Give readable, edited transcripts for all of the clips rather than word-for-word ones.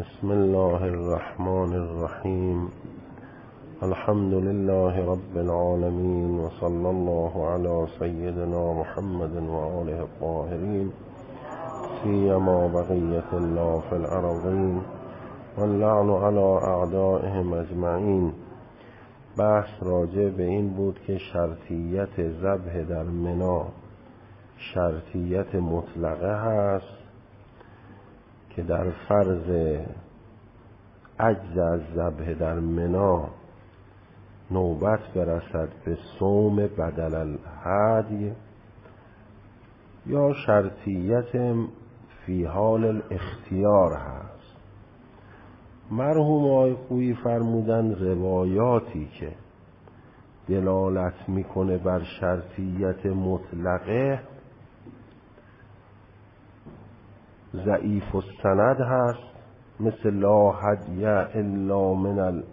بسم الله الرحمن الرحیم. الحمد لله رب العالمین و صلی الله علی سیدنا محمد و آله الطاهرین سیما بقیة الله فی الارضین واللعن علی اعدائهم اجمعین. بحث راجع به این بود که شرطیت ذبح در منی شرطیت مطلقه هست که در فرض عجز از ذبح در منی نوبت برسد به صوم بدل الهدی، یا شرطیت فی حال الاختیار هست. مرحوم آقای خویی فرمودن روایاتی که دلالت میکنه بر شرطیت مطلقه ضعیف السند هست، مثل لا هدی الا من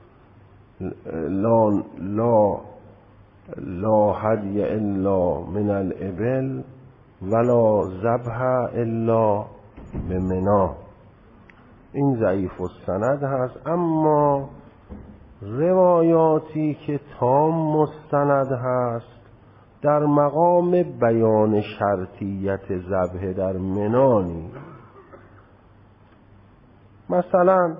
لا هدی الا من الابل ولا ذبح الا بمنی. این ضعیف السند هست. اما روایاتی که تام مستند هست در مقام بیان شرطیت ذبح در منی. مثلا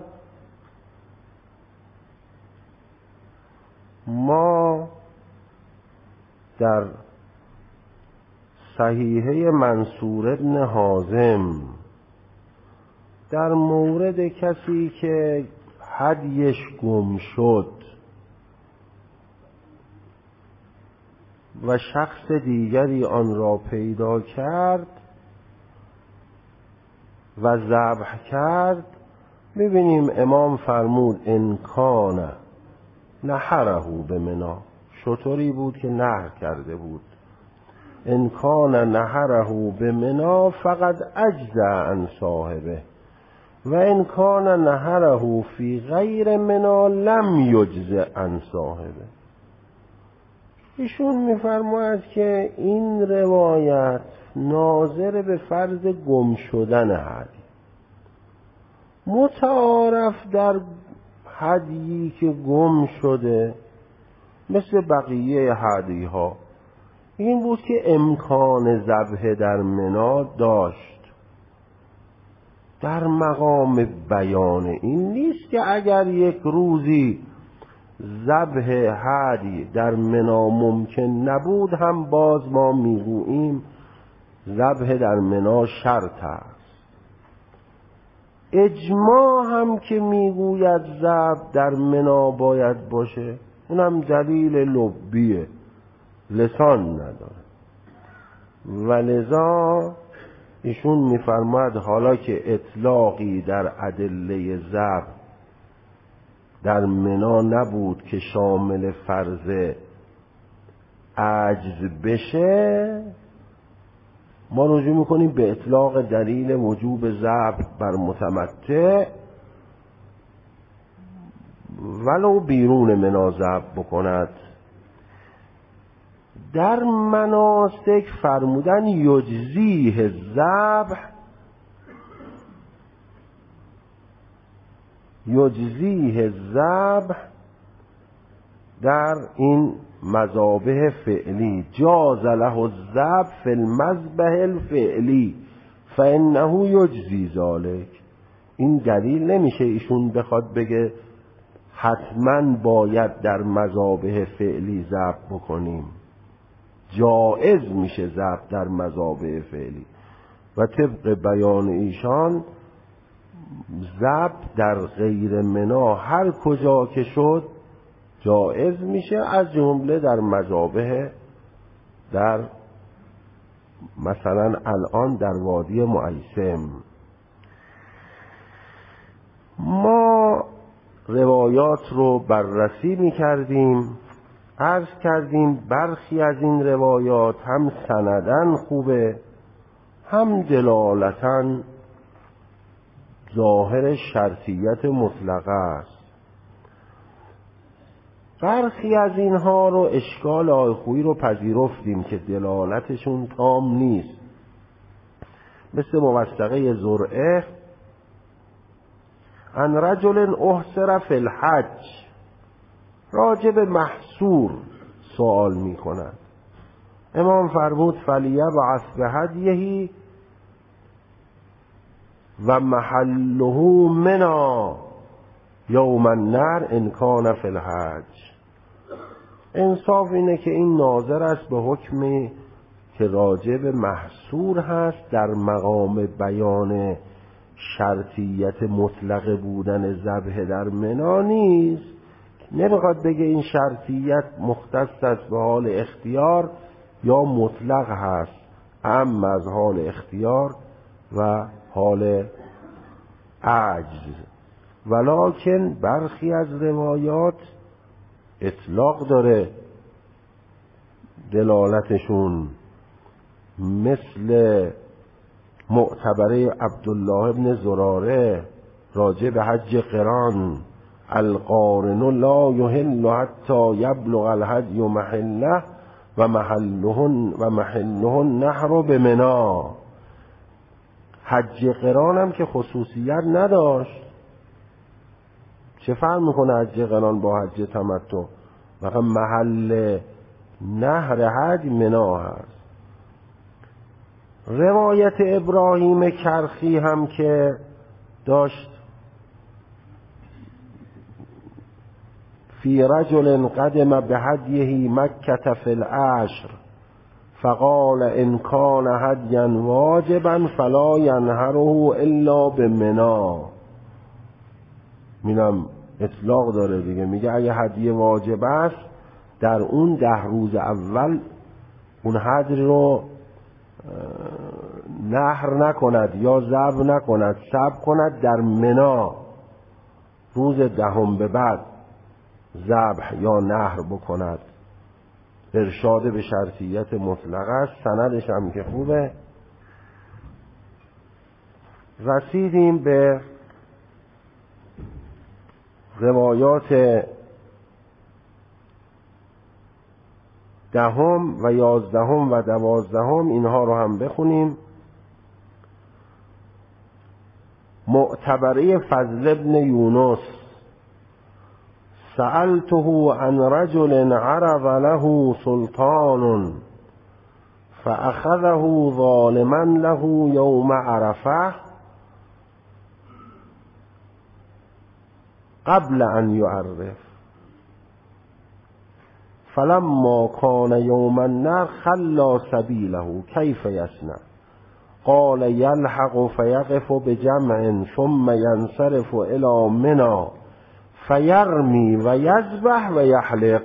ما در صحیحه منصور ابن حازم در مورد کسی که هدیش گم شد و شخص دیگری آن را پیدا کرد و ذبح کرد، ببینیم امام فرمود انکان نحره بمنی، شطوری بود که نحر کرده بود، انکان نحره بمنی فقط عجز عن صاحبه و انکان نحره فی غیر منی لم یجز عن صاحبه. ایشون میفرماید که این روایت ناظر به فرض گم شدن هدی. متعارف در هدیی که گم شده مثل بقیه هدی ها این بود که امکان ذبح در منی داشت. در مقام بیان این نیست که اگر یک روزی ذبح هدی در منی ممکن نبود هم باز ما میگوییم ذبح در منی شرط است. اجماع هم که میگوید ذبح در منی باید باشه اونم دلیل لبیه، لسان نداره. ولذا ایشون میفرماید حالا که اطلاقی در ادله ذبح در منی نبود که شامل فرض عجز بشه، ما رجوع میکنیم به اطلاق دلیل وجوب ذبح بر متمتع ولو بیرون منی ذبح بکند. در مناسک فرمودن یجزیه الذبح، یجزیه الذبح در این مذابح فعلی جاز له الذبح فی المذبح الفعلی فانه یجزی ذلک. این دلیل نمیشه ایشون بخواد بگه حتما باید در مذابح فعلی ذبح بکنیم، جائز میشه ذبح در مذابح فعلی. و طبق بیان ایشان ذبح در غیر منی هر کجا که شد جائز میشه، از جمله در مذابح، در مثلا الان در وادی معیسم. ما روایات رو بررسی میکردیم، عرض کردیم برخی از این روایات هم سندن خوبه هم دلالتاً ظاهر شرطیت مطلقه است. برخی از اینها رو اشکال آقای خویی رو پذیرفتیم که دلالتشون تام نیست، مثل موثقه زرعه عن رجل احصر فی الحج، راجب محصور سوال می کند. امام فرمود فلیبعث بهدیه و محله منا یوم النحر ان کان فی الحج. انصاف اینه که این ناظر است به حکمی که راجب محصور هست، در مقام بیان شرطیت مطلق بودن ذبح در منا نیست. نمیخواد بگه این شرطیت مختص است به حال اختیار یا مطلق هست، اما از حال اختیار و حال عجز. ولکن برخی از روایات اطلاق داره دلالتشون، مثل معتبره عبدالله ابن زراره راجع به حج قران، القارن لا یحل حتی یبلغ الهدی محله و محله النحر بمنا. حج قران هم که خصوصیت نداشت، چه فرق میکنه حج قران با حج تمتع؟ مثلا محل نحر حج منا هست. روایت ابراهیم کرخی هم که داشت فی رجل قدم بهدیه مکة فی العشر فقال ان کان هدیا واجبا فلا ینحره الا بمنا. میگم اطلاق داره دیگه، میگه اگه هدیه واجب است در اون 10 روز اول اون هدی رو نحر نکند یا ذبح نکند، صبر کند در منا، روز 10 به بعد ذبح یا نحر بکند. ارشاد به شرطیت مطلق است، سندش هم که خوبه. رسیدیم به روایات 10 و 11 و 12، اینها رو هم بخونیم. معتبره فضل ابن یونس سألته عن رجل عرض له سلطان فأخذه ظالما له يوم عرفه قبل أن يعرف فلما كان يوم النحر خلى سبيله كيف يصنع؟ قال يلحق فيقف بجمع ثم ينصرف إلى منى فیرمی و یذبح و یحلق.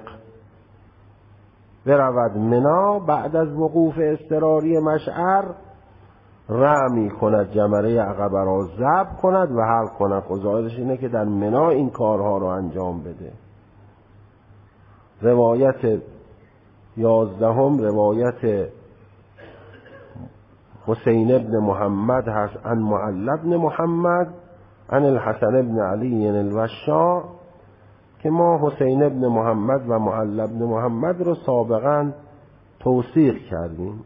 برود منا، بعد از وقوف اضطراری مشعر رمی کند، جمره عقبه را ذبح کند و حلق کند. ظاهرش اینه که در منا این کارها رو انجام بده. روایت 11 روایت حسین ابن محمد هست عن معل ابن محمد عن الحسن ابن علی الوشاع، که ما حسین ابن محمد و معل ابن محمد رو سابقا توثیق کردیم.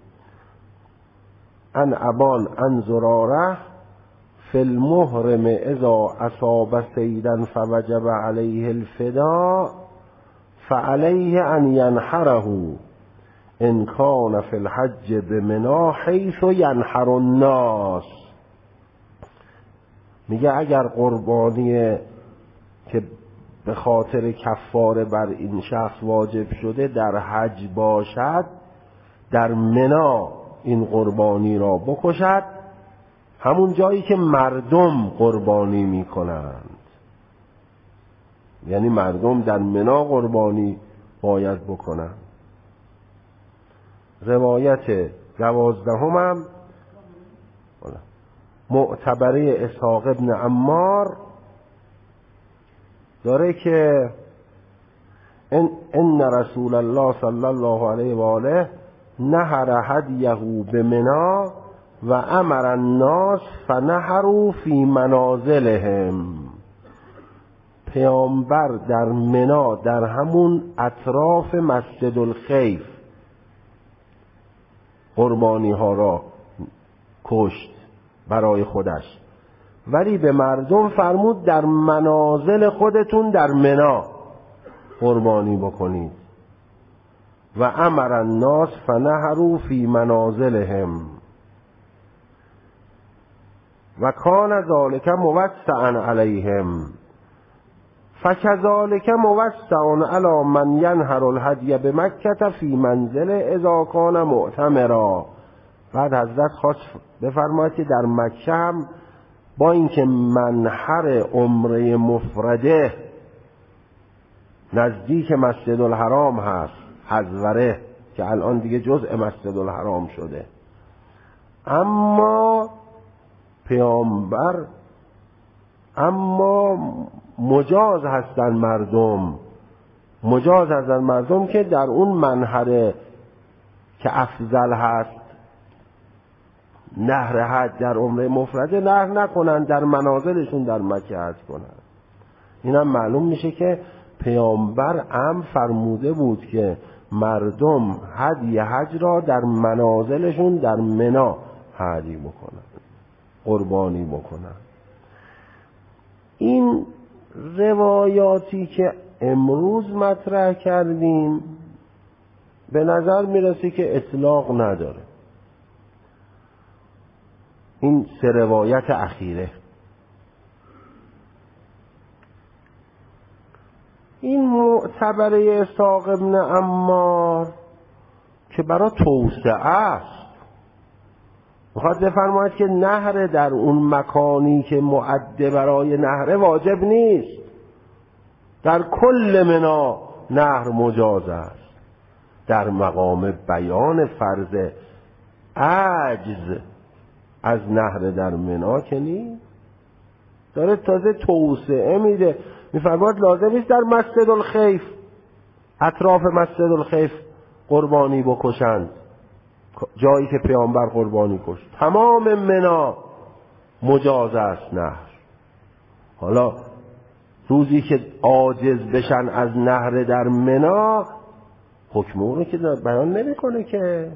عن ابان عن زراره فی المحرم اذا اصاب صیدا فوجب علیه الفداء فعلیه ان ینحره ان کان فی الحج بمنا حیث ینحر الناس. میگه اگر قربانی که به خاطر کفاره بر این شخص واجب شده در حج باشد، در منا این قربانی را بکشد، همون جایی که مردم قربانی میکنند. یعنی مردم در منا قربانی باید بکنند. روایت 12 هم معتبره اسحاق ابن عمار داره که ان رسول الله صلی الله علیه و آله نحر هدیه بمنا و امر الناس فنحروا فی منازلهم. پیامبر در منا، در همون اطراف مسجد الخیف، قربانی ها را کشت برای خودش ولی به مردم فرمود در منازل خودتون در منی قربانی بکنید. و امر الناس فنحروا فی منازلهم و کان ذلک موسعا علیهم فکذلک موسع علی من ینحر الهدی بمکة فی منزل اذا کان معتمرا. بعد حضرت خواست بفرماید که در مکه هم با اینکه منحر عمره مفرده نزدیک مسجد الحرام هست، حضوره که الان دیگه جزء مسجد الحرام شده، اما پیامبر مجاز هستن مردم که در اون منحره که افضل هست نهر حج در عمره مفرده نهر نکنن، در منازلشون در مکه حج کنن. اینم معلوم میشه که پیامبر فرموده بود که مردم هدی حج را در منازلشون در منی هدی بکنن، قربانی بکنن. این روایاتی که امروز مطرح کردیم به نظر میرسه که اطلاق نداره. این 3 روایت اخیره، این معتبره اسحاق ابن عمار که برای توسعه است، میخواد بفرماید که نهر در اون مکانی که معده برای نهر واجب نیست، در کل منی نهر مجاز است. در مقام بیان فرض عجز از نهر در منی که نیست، داره تازه توسعه میده. میفرماید لازم نیست در مسجد الخیف، اطراف مسجد الخیف قربانی بکشند، جایی که پیامبر قربانی کشت. تمام منی مجاز است نهر. حالا روزی که عاجز بشن از نهر در منی، حکم اون رو که بیان نمیکنه که.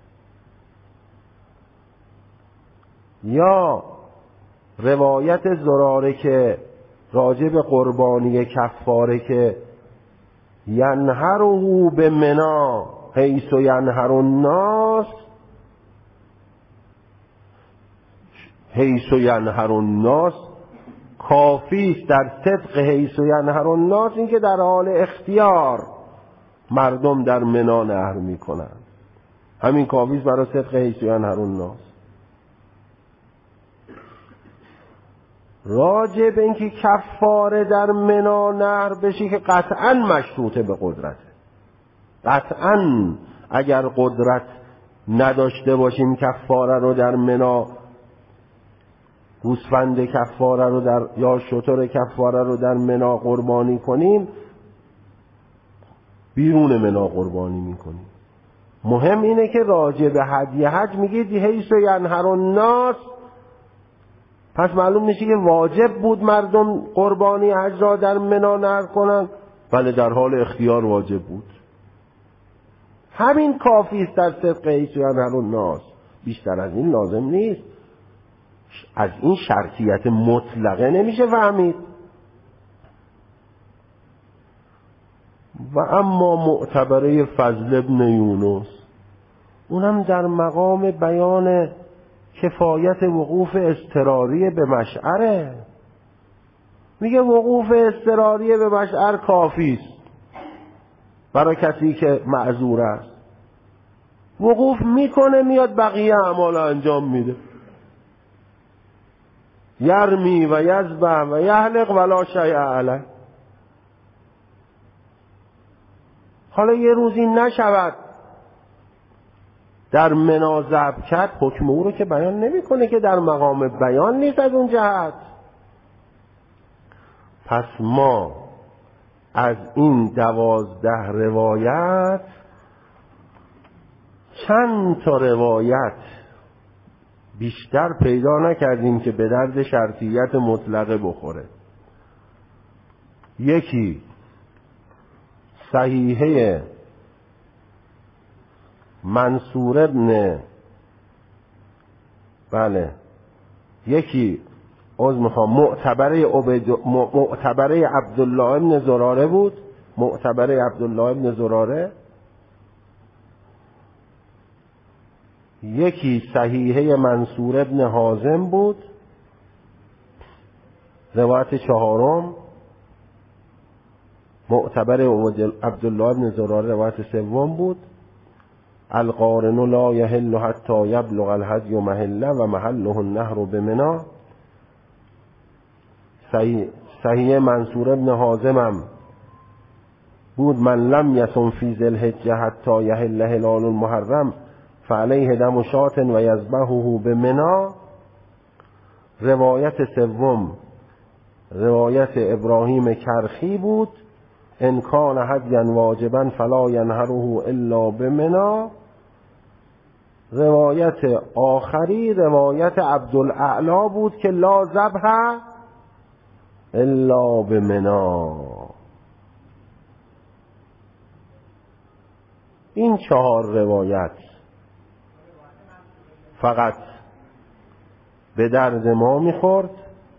یا روایت زراره که راجع به قربانی کفاره که ینحره به منی حیث ینحر الناس، حیث ینحر الناس کافی است در صدق حیث ینحر الناس، این که در حال اختیار مردم در منی نحر میکنن، همین کافی است برای صدق حیث ینحر الناس. راجع به اینکه کفاره در منی نهر بشه که قطعا مشروطه به قدرته. قطعا اگر قدرت نداشته باشیم کفاره رو در منی، گوسفند کفاره رو یا شتر کفاره رو در منی قربانی کنیم، بیرون منی قربانی میکنیم. مهم اینه که راجع به هدی حج میگید حیث ینحر الناس، پس معلوم میشه که واجب بود مردم قربانی حج را در منی نحر کنن، بله در حال اختیار واجب بود. همین کافی است در صدق حیث ینحر الناس، بیشتر از این لازم نیست. از این شرطیت مطلقه نمیشه فهمید. و اما معتبره فضل ابن یونس، اونم در مقام بیان کفایت وقوف اضطراری به مشعره. میگه وقوف اضطراری به مشعر کافی است برای کسی که معذور است. وقوف میکنه میاد بقیه اعمال انجام میده، یرمی و یذبح و یحلق ولا شیء علیه. حالا یه روزی نشود در منی ذبح کرد، حکم او رو که بیان نمیکنه که در مقام بیان نیست از اون جهت. پس ما از این 12 روایت چند تا روایت بیشتر پیدا نکردیم که به درد شرطیت مطلقه بخوره. یکی صحیحه منصور ابن یکی معتبره عبدالله ابن زراره بود. معتبره عبدالله ابن زراره. یکی صحیحه منصور ابن حازم بود، روایت چهارم. معتبر عبدالله ابن زراره روایت سوم بود. القارن لا یحل حتی یبلغ الهدی محله و محله النهر بمنی. صحیح منصور ابن حازم هم بود من لم یصم فی ذی الحجه حتی یحل هلال المحرم فعلیه دم شاة و یذبحه بمنی. روایت سوم روایت ابراهیم کرخی بود ان کان هدیا واجبا فلا ینهره الا بمنی. روایت آخری روایت عبدالاعلی بود که لا ذبح الا بمنی. این 4 روایت فقط به درد ما میخورد.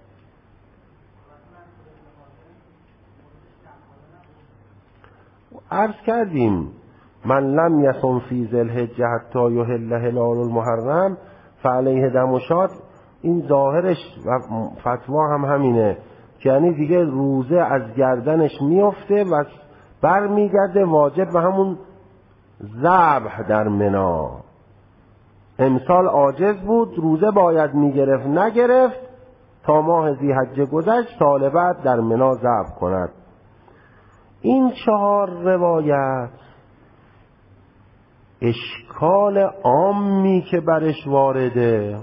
عرض کردیم من لم یصم فی ذی الحجه حتی یحل هلال المحرم فعلیه دم شاة. این ظاهرش و فتوا هم همینه که یعنی دیگه روزه از گردنش میفته و بر میگرده واجب و همون ذبح در منی. امسال عاجز بود، روزه باید میگرفت، نگرفت تا ماه ذی‌حجه گذشت، سال بعد در منی ذبح کند. این 4 روایت اشکال عامی که برش وارده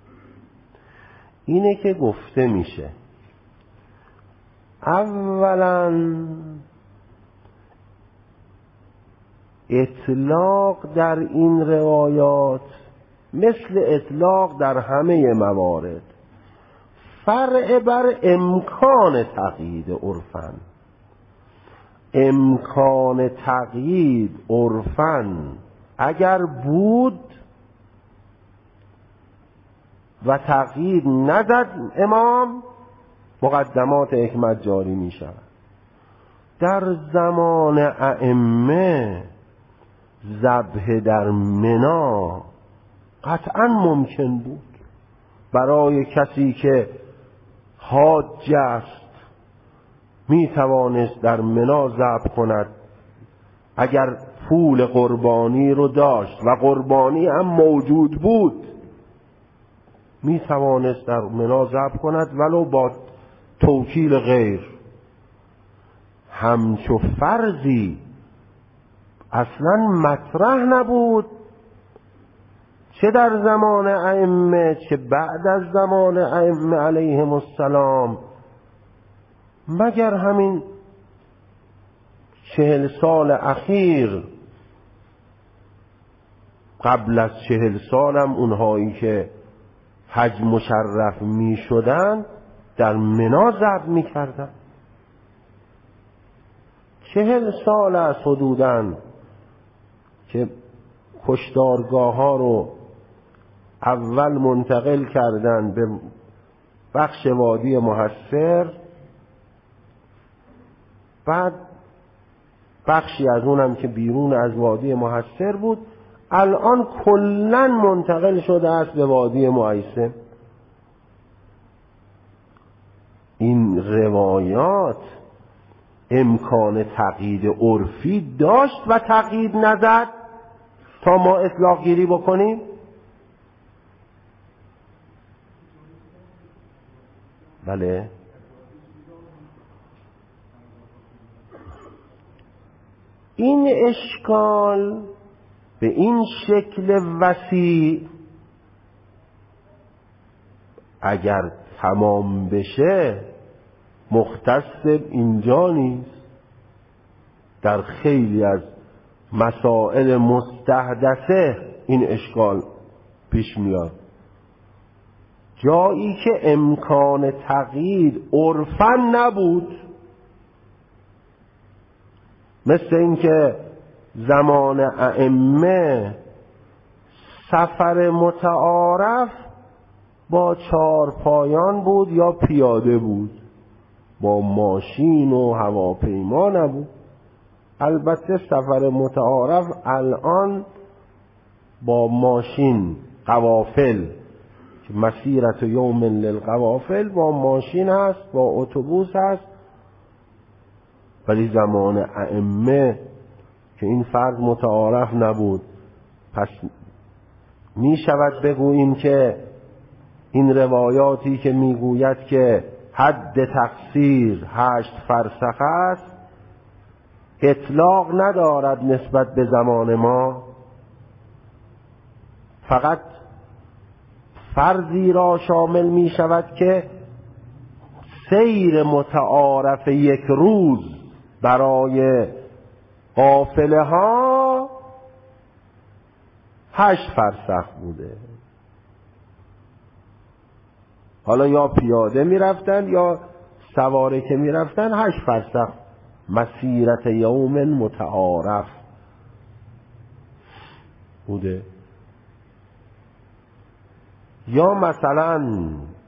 اینه که گفته میشه اولا اطلاق در این روایات مثل اطلاق در همه موارد فرع بر امکان تقیید عرفاً. امکان تقیید عرفاً اگر بود و تقیید نزد امام، مقدمات حکمت جاری می شود. در زمان ائمه ذبح در منی قطعاً ممکن بود برای کسی که حاج است، می توانست در منی ذبح کند اگر پول قربانی رو داشت و قربانی هم موجود بود، می توانست در منی ذبح کند ولو با توکیل غیر. همچو فرضی اصلا مطرح نبود چه در زمان ائمه چه بعد از زمان ائمه علیهم السلام، مگر همین 40 سال اخیر. قبل از 40 سالم اونهایی که حج مشرف می شدن در منی ذبح می کردن. 40 سال از حدوداً که کشتارگاه ها رو اول منتقل کردن به بخش وادی محصر، بعد بخشی از اونم که بیرون از وادی محصر بود، الان کلن منتقل شده است به وادی معیسم. این روایات امکان تقیید عرفی داشت و تقیید نزد تا ما اطلاق گیری بکنیم. بله این اشکال به این شکل وسیع اگر تمام بشه مختص اینجا نیست، در خیلی از مسائل مستحدثه این اشکال پیش میاد. جایی که امکان تقیید عرفاً نبود، مثل اینکه زمان ائمه سفر متعارف با 4 پایان بود یا پیاده بود، با ماشین و هواپیما نبود. البته سفر متعارف الان با ماشین قوافل، مسیرت یوم للقوافل، با ماشین هست، با اتوبوس هست. ولی زمان ائمه که این فرض متعارف نبود، پس می شود بگوییم که این روایاتی که میگوید که حد تقصیر 8 فرسخ است اطلاق ندارد نسبت به زمان ما، فقط فرضی را شامل می شود که سیر متعارف 1 روز برای قافله ها 8 فرسخ بوده. حالا یا پیاده می رفتن یا سواره که می رفتن 8 فرسخ مسیرت یوم متعارف بوده. یا مثلا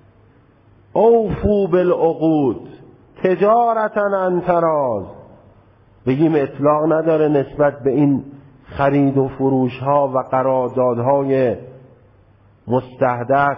اوفو بالعقود تجارتا عن تراض، بگیم اطلاق نداره نسبت به این خرید و فروش ها و قراردادهای مستحدث.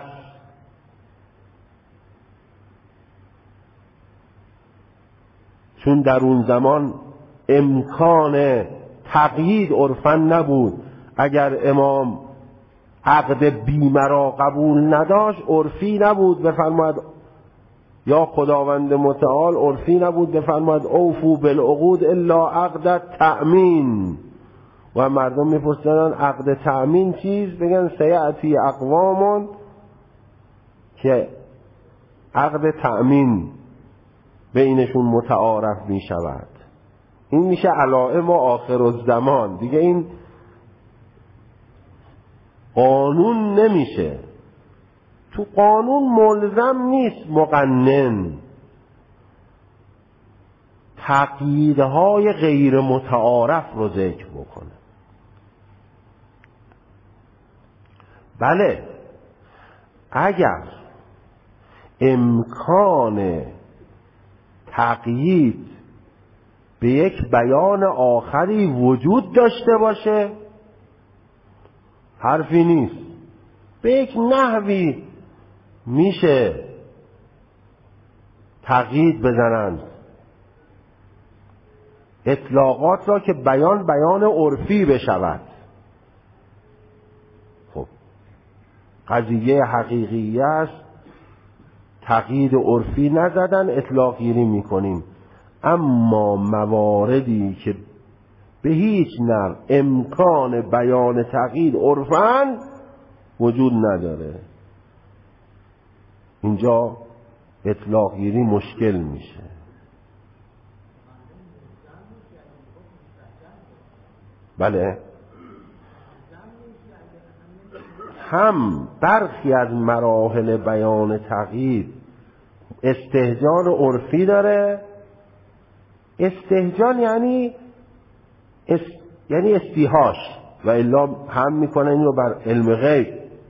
چون در اون زمان امکان تقیید عرفاً نبود. اگر امام عقد بیمه را قبول نداشت عرفی نبود بفرماید، یا خداوند متعال عرفی نبود بفرماید اوفو بالعقود الا عقد تأمین. و مردم میپرسیدن عقد تأمین چیز؟ بگن سیأتی اقوامون که عقد تأمین بینشون متعارف می شود. این میشه علائم و آخر الزمان. دیگه این قانون نمیشه. تو قانون ملزم نیست مقنن تقییدهای غیر متعارف رو ذکر بکنه. بله اگر امکان تقیید به یک بیان آخری وجود داشته باشه حرفی نیست، به یک نحوی میشه تقیید بزنند اطلاقات را که بیان عرفی بشود. خب قضیه حقیقی است، تقیید عرفی نزدن، اطلاق گیری میکنیم. اما مواردی که به هیچ نحو امکان بیان تقیید عرفاً وجود نداره، اینجا اطلاق گیری مشکل میشه. بله هم برخی از مراحل بیان تقیید استهجان عرفی داره. استهجان یعنی استیحاش، و الا هم میکنن اینو بر علم غیب.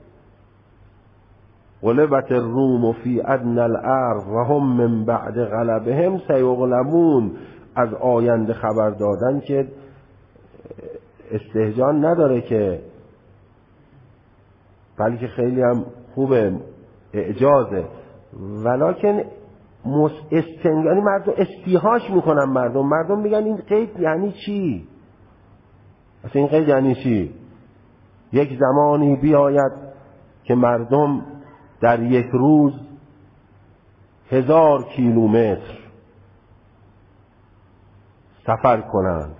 غلبت الروم فی ادنی الارض و هم من بعد غلبهم سیغلبون. از آینده خبر دادن که استهجان نداره که، بلکه خیلی هم خوبه، اعجازه. ولکن یعنی مردم استیحاش میکنن. مردم میگن این قید یعنی چی؟ اصلا این قید یعنی چی؟ یک زمانی بیاید که مردم در یک روز 1000 کیلومتر سفر کنند.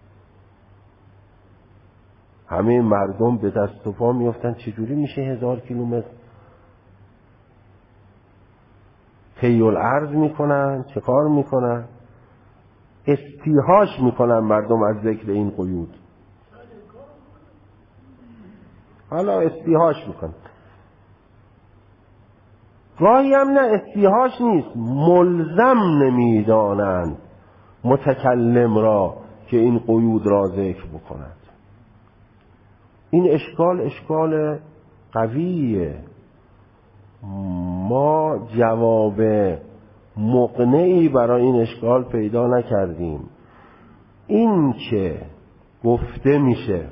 همه مردم به دست و پا میافتن چجوری میشه 1000 کیلومتر؟ طی الارض میکنن، چه کار میکنن؟ استیحاش میکنن مردم از ذکر این قیود. حالا استیحاش میکنن. گاهی هم نه استیحاش نیست، ملزم نمیدانند متکلم را که این قیود را ذکر بکند. این اشکال قویه. ما جواب مقنعی برای این اشکال پیدا نکردیم. این که گفته میشه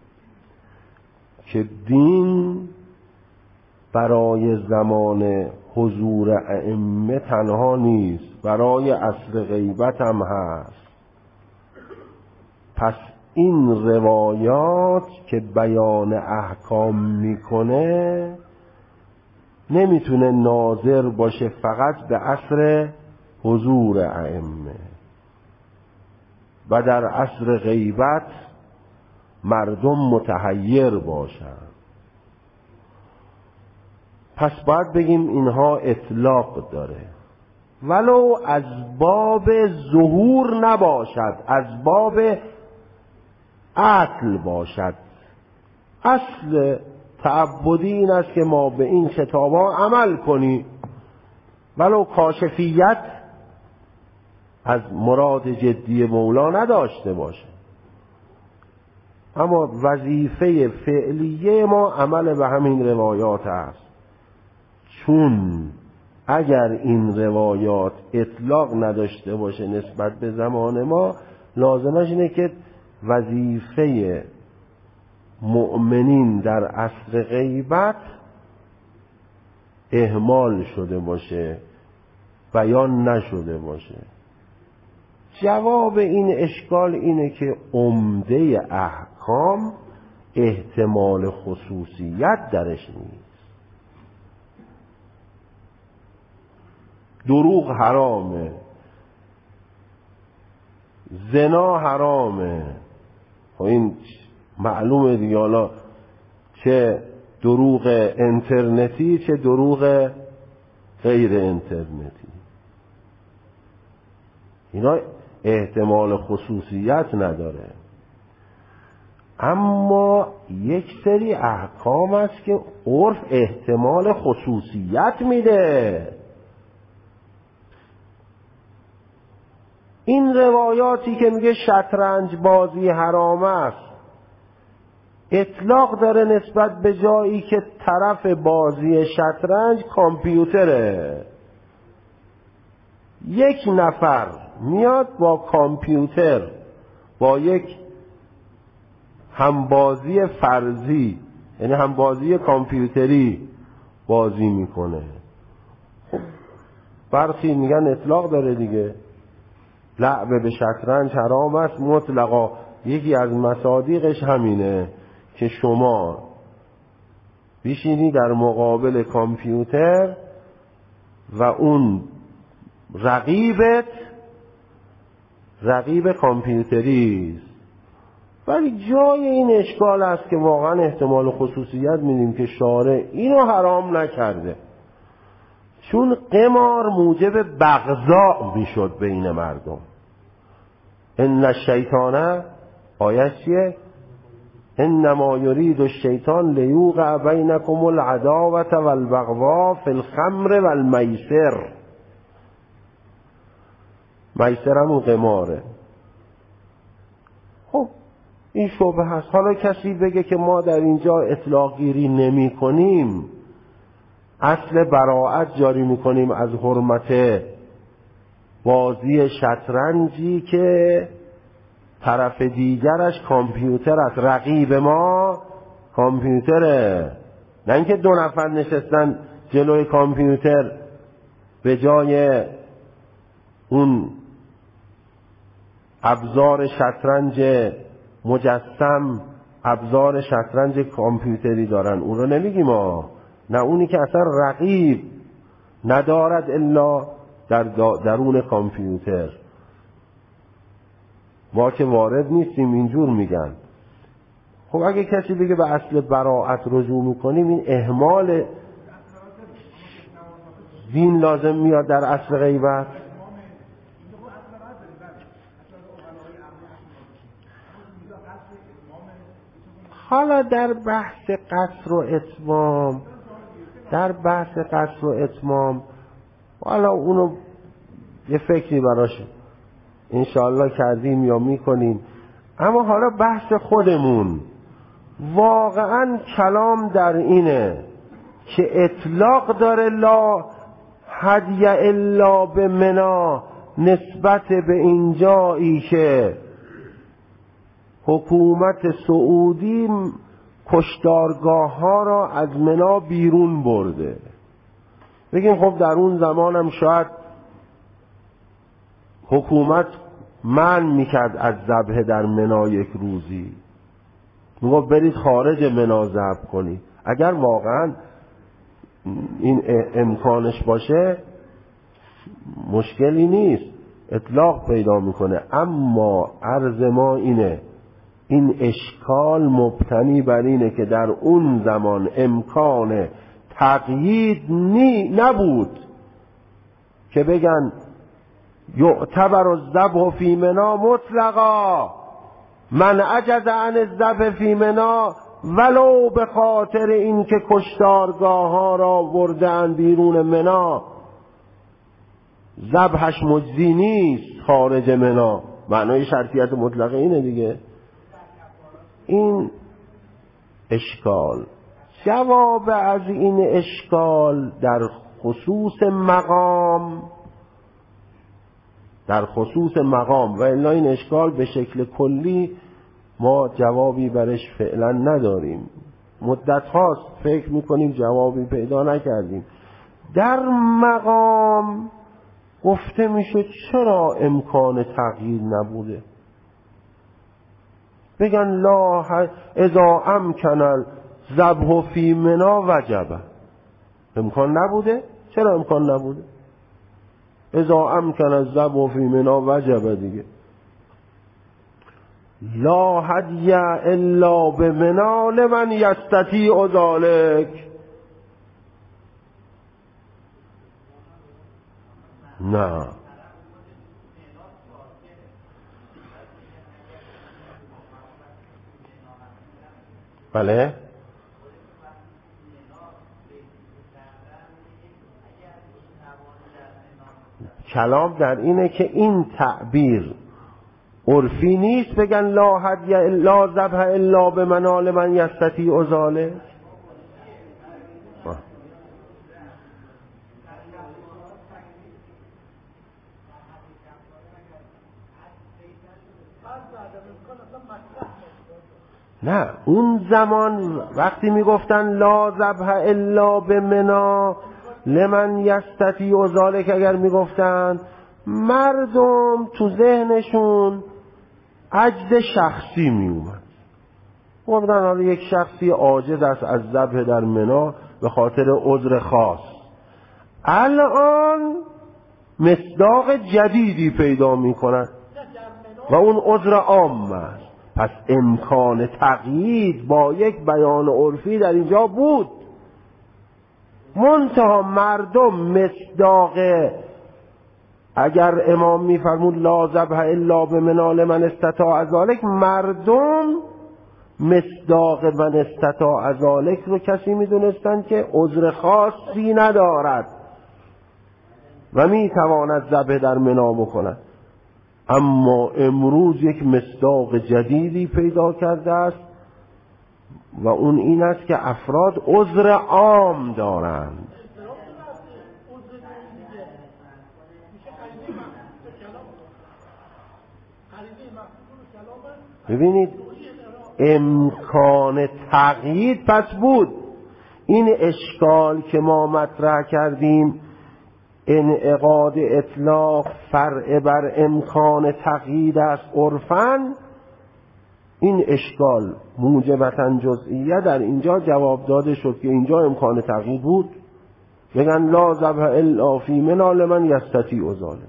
که دین برای زمان حضور ائمه تنها نیست، برای عصر غیبت هم هست. پس این روایات که بیان احکام میکنه نمیتونه ناظر باشه فقط به عصر حضور ائمه و در عصر غیبت مردم متحیر باشن. پس باید بگیم اینها اطلاق داره، ولو از باب ظهور نباشد، از باب عقل باشد. اصل تعبدی این است که ما به این خطابا عمل کنیم، ولو کاشفیت از مراد جدی مولا نداشته باشه، اما وظیفه فعلیه ما عمل به همین روایات است. چون اگر این روایات اطلاق نداشته باشه نسبت به زمان ما، لازمش اینه که وظیفه مؤمنین در عصر غیبت اهمال شده باشه، بیان نشده باشه. جواب این اشکال اینه که عمده احکام احتمال خصوصیت درش نیست. دروغ حرامه، زنا حرامه، این معلومه دیگه، حالا چه دروغ اینترنتی چه دروغ غیر اینترنتی، اینا احتمال خصوصیت نداره. اما یک سری احکام است که عرف احتمال خصوصیت میده. این روایاتی که میگه شطرنج بازی حرام است اطلاق داره نسبت به جایی که طرف بازی شطرنج کامپیوتره. یک نفر میاد با کامپیوتر با یک همبازی فرضی، یعنی همبازی کامپیوتری بازی میکنه. خب برخی میگن اطلاق داره دیگه، لعب به شطرنج حرام است مطلقا. یکی از مصادیقش همینه که شما بشینی در مقابل کامپیوتر و اون رقیب کامپیوتری است. ولی جای این اشکال است که واقعا احتمال خصوصیت میدیم که شارع اینو حرام نکرده، چون قمار موجب بغضا میشد بین مردم. ان الشیطان آیه چیه؟ انما یرید الشیطان لیوقع بینکم العداوة والبغضاء فی الخمر والمیسر. میسر همون قماره. خب این شبهه هست. حالا کسی بگه که ما در اینجا اطلاق گیری نمی کنیم، اصل براءت جاری می کنیم از حرمت بازی شطرنجی که طرف دیگرش کامپیوتر است، رقیب ما کامپیوتره، نه اینکه دو نفر نشستن جلوی کامپیوتر به جای اون ابزار شطرنج مجسم ابزار شطرنج کامپیوتری دارن، اون رو نمیگیم ما، نه اونی که اصلا رقیب ندارد الا در درون کامپیوتر. ما که وارد نیستیم اینجور میگن. خب اگه کسی بگه به اصل براءت رجوع میکنیم، این اهمال دین لازم میاد در اصل غیبت. حالا در بحث قصر و اتمام حالا اونو یه فکری براش انشاءالله کردیم یا میکنیم، اما حالا بحث خودمون واقعا کلام در اینه که اطلاق داره لا هدی الا به منا نسبت به این جایی که حکومت سعودی کشتارگاه ها را از منا بیرون برده. بگیم خب در اون زمان هم شاید حکومت منع میکرد از ذبح در منا یک روزی، میگفت برید خارج منا ذبح کنید. اگر واقعا این امکانش باشه مشکلی نیست، اطلاق پیدا میکنه. اما عرض ما اینه، این اشکال مبتنی بر اینه که در اون زمان امکان تقیید نبود که بگن یعتبر الذبح فی منا مطلقا، من عجز عن الذبح فی منا ولو به خاطر این که کشتارگاه ها را بردن بیرون منا ذبحش مجزی نیست خارج منا. معنای شرطیت مطلقه اینه دیگه. این اشکال. جواب از این اشکال در خصوص مقام و الا این اشکال به شکل کلی ما جوابی برش فعلا نداریم. مدت هاست فکر میکنیم جوابی پیدا نکردیم. در مقام گفته میشه چرا امکان تغییر نبوده؟ بگن لا اذا امکن الذبح فی منا وجب. امکان نبوده؟ چرا امکان نبوده؟ اذا امکن الذبح فی منا وجب دیگه. لا هدی الا بمنا لمن یستطیع ذلک. نه بله، کلام در اینه که این تعبیر عرفی نیست. بگن لا هدی لا ذبح الا بمنا لمن یستطیع ذلک. نه اون زمان وقتی میگفتن لا ذبح الا بمنا لمن یستطیع ذلک، اگر میگفتن مردم تو ذهنشون عجز شخصی میومد. گفتن حالا یک شخصی عاجز است از ذبح در منا به خاطر عذر خاص. الان مصداق جدیدی پیدا میکنن و اون عذر عام است. پس امکان تقیید با یک بیان عرفی در اینجا بود، منتها مردم مصداق، اگر امام میفرمود لا ذبح الا بمنا لمن استطاع ذلک، مردم مصداق من استطاع ذلک رو کسی میدونستن که عذر خاصی ندارد و میتواند ذبح در منا بکند. اما امروز یک مصداق جدیدی پیدا کرده است و اون این است که افراد عذر عام دارند. ببینید امکان تقیید پس بود. این اشکال که ما مطرح کردیم، انعقاد اطلاق فرع بر امکان تقیید است عرفاً، این اشکال موجبتاً جزئیه در اینجا جواب داده شد که اینجا امکان تقیید بود. بگن لا ذبح الا فی منا لمن یستطیع ذلک.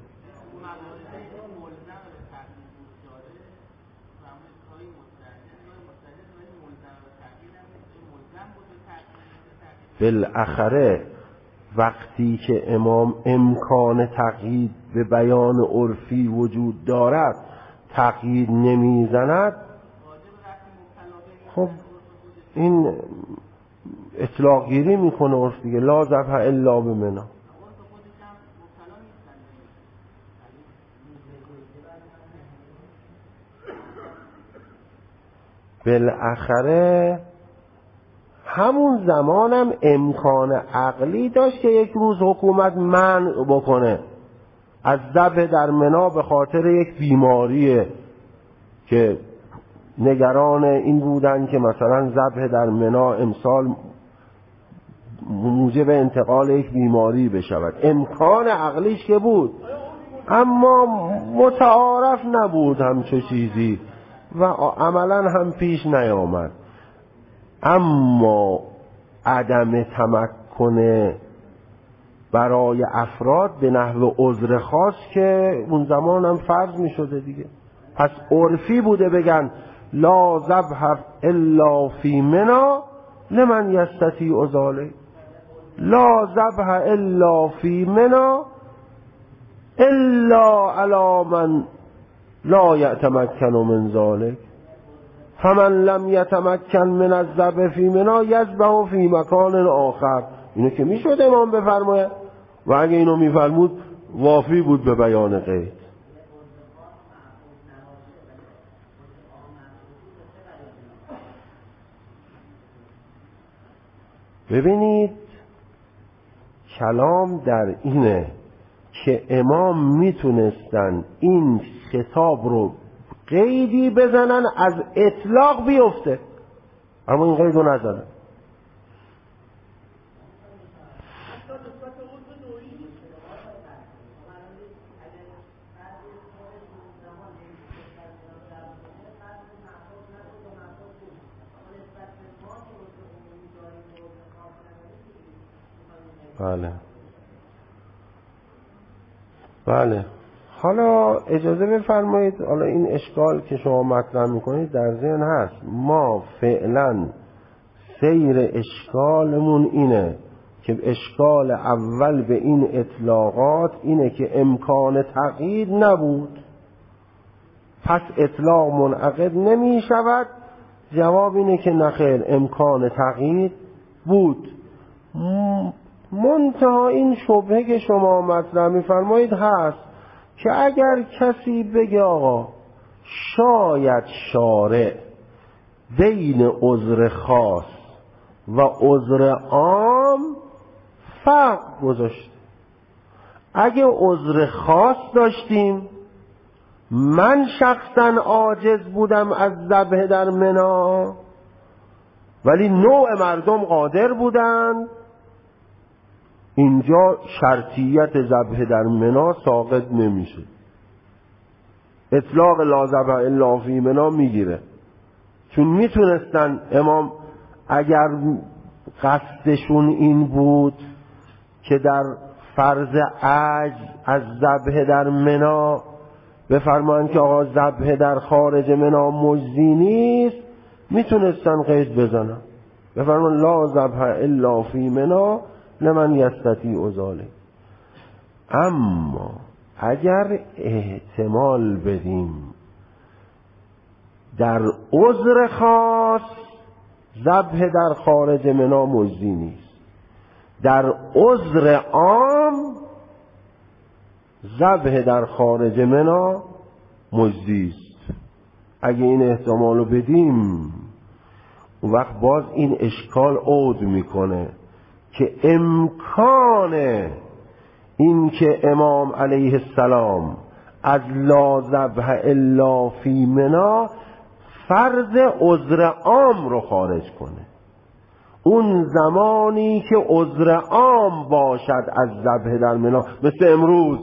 بالاخره وقتی که امام امکان تقیید به بیان عرفی وجود دارد تقیید نمیزند، خب این اطلاق گیری میکنه عرف دیگه. لا ذبح الا بمنا. بالاخره همون زمانم امکان عقلی داشت که یک روز حکومت منع بکنه از ذبح در منی به خاطر یک بیماریه که نگران این بودن که مثلا ذبح در منی امسال موجب انتقال یک بیماری بشود. امکان عقلیش که بود، اما متعارف نبود همچو چیزی و عملا هم پیش نیامد. اما عدم تمکن برای افراد به نحو عذر خاص که اون زمان هم فرض می شده دیگه. پس عرفی بوده بگن لا ذبح الا فی منی لمن یستطیع ذلک، لا ذبح الا فی منی الا علی من لا یتمکن من ذلک فمن لم یتمکن من الذبح فی منی یذبح فی مکان آخر. اینو که میشد امام بفرماید و اگه اینو میفرمود وافی بود به بیان قید. ببینید کلام در اینه که امام میتونستن این خطاب رو قیدی بزنن از اطلاق بیفته، اما این قید رو نزنن. بله. حالا اجازه بفرمایید، حالا این اشکال که شما مطرح میکنید در ذهن هست، ما فعلا سیر اشکالمون اینه که اشکال اول به این اطلاقات اینه که امکان تقیید نبود، پس اطلاق منعقد نمی شود. جواب اینه که نخیر، امکان تقیید بود. منتها این شبهه که شما مطرح می‌فرمایید هست که اگر کسی بگه آقا شاید شارع بین عذر خاص و عذر عام فرق گذاشته، اگه عذر خاص داشتیم، من شخصا عاجز بودم از ذبح در منی ولی نوع مردم قادر بودند، اینجا شرطیت ذبح در منی ساقط نمیشه، اطلاق لا ذبح الا فی منی میگیره. چون میتونستن امام اگر قصدشون این بود که در فرض عجز از ذبح در منی بفرمایند که آقا ذبح در خارج منی مجزی نیست، میتونستن قید بزنن بفرمایند لا ذبح الا فی منی لمن یستطیع ذلک. اما اگر احتمال بدیم در عذر خاص ذبح در خارج منی مجزی نیست، در عذر عام ذبح در خارج منی مجزی است، اگه این احتمالو بدیم اون وقت باز این اشکال عود میکنه که امکان این که امام علیه السلام از لا ذبح الا فی منی فرض عذر عام رو خارج کنه، اون زمانی که عذر عام باشد از ذبح در منی، مثل امروز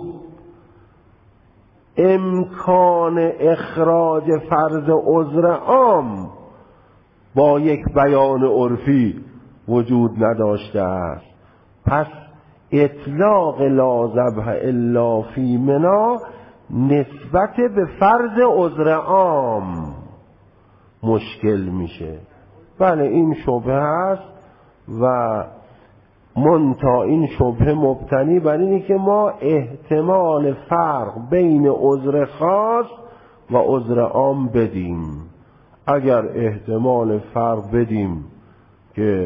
امکان اخراج فرض عذر عام با یک بیان عرفی وجود نداشته است، پس اطلاق لا ذبح الا فی منی نسبت به فرض عذر عام مشکل میشه. بله این شبهه است و منتها این شبهه مبتنی بر اینه که ما احتمال فرق بین عذر خاص و عذر عام بدیم. اگر احتمال فرق بدیم که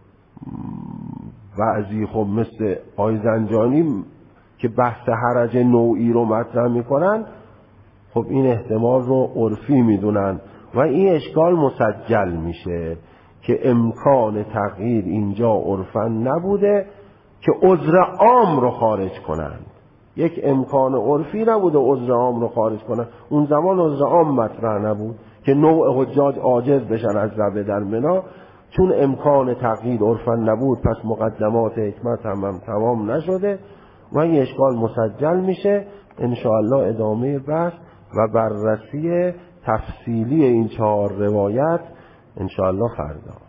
بعضی خب مثل آقای زنجانی که بحث حرج نوعی رو مطرح میکنن، خب این احتمال رو عرفی میدونن و این اشکال مسجل میشه که امکان تغییر اینجا عرفاً نبوده که عذر عام رو خارج کنند. یک امکان عرفی نبوده عذر عام رو خارج کنند. اون زمان عذر عام مطرح نبود که نوع حجاج عاجز بشن از ذبح در منی. چون امکان تغییر عرفاً نبود پس مقدمات حکمت هم تمام نشده و این اشکال مسجل میشه. انشاءالله ادامه بحث و بررسی تفصیلی این 4 روایت انشاءالله فردا.